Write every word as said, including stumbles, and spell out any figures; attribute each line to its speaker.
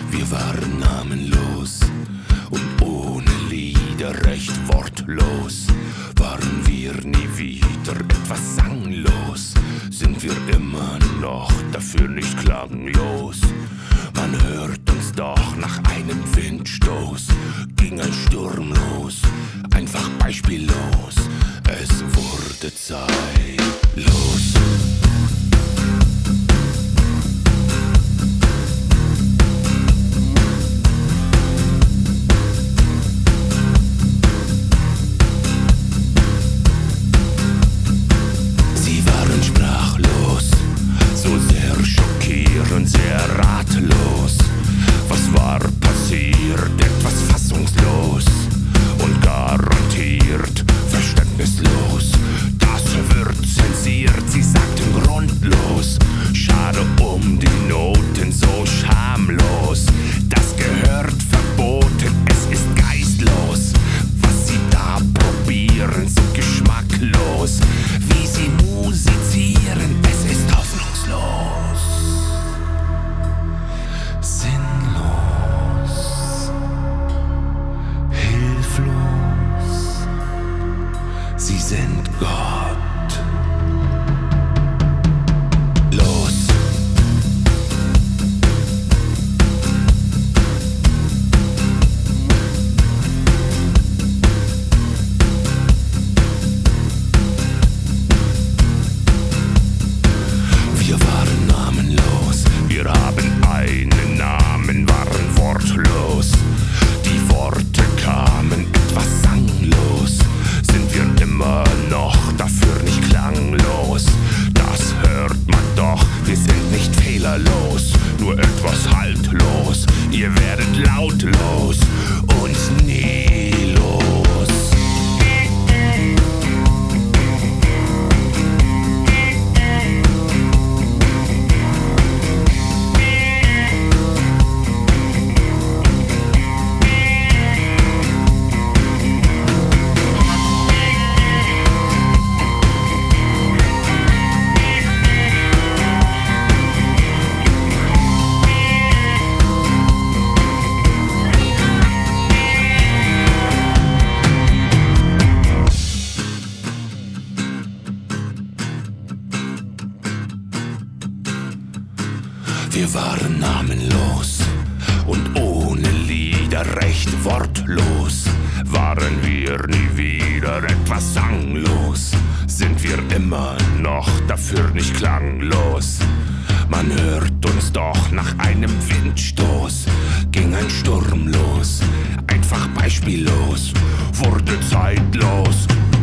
Speaker 1: Wir waren namenlos und ohne Lieder recht wortlos. Waren wir nie wieder etwas sanglos, sind wir immer noch dafür nicht klanglos. Man hört uns doch nach einem Windstoß, ging ein Sturm los, einfach beispiellos. Es wurde zeitlos. Sehr ratlos. Was war passiert? Etwas fassungslos und garantiert verständnislos. Das wird zensiert, sie sagten grundlos. Schade um die Noten, so schamlos. Das gehört verboten, es ist geistlos. Was sie da probieren, so geschmacklos. Wie sie musizieren, es ist hoffnungslos. Sie sind Gott. Los. Wir waren namenlos, wir haben einen Namen, waren wortlos. Die Worte kamen etwas sanglos. Sind wir immer noch dafür nicht klanglos? Das hört man doch, wir sind nicht fehlerlos, nur etwas haltlos. Ihr werdet lautlos und nie los. Wir waren namenlos und ohne Lieder recht wortlos. Waren wir nie wieder etwas sanglos, sind wir immer noch dafür nicht klanglos. Man hört uns doch nach einem Windstoß, ging ein Sturm los, einfach beispiellos, wurde zeitlos.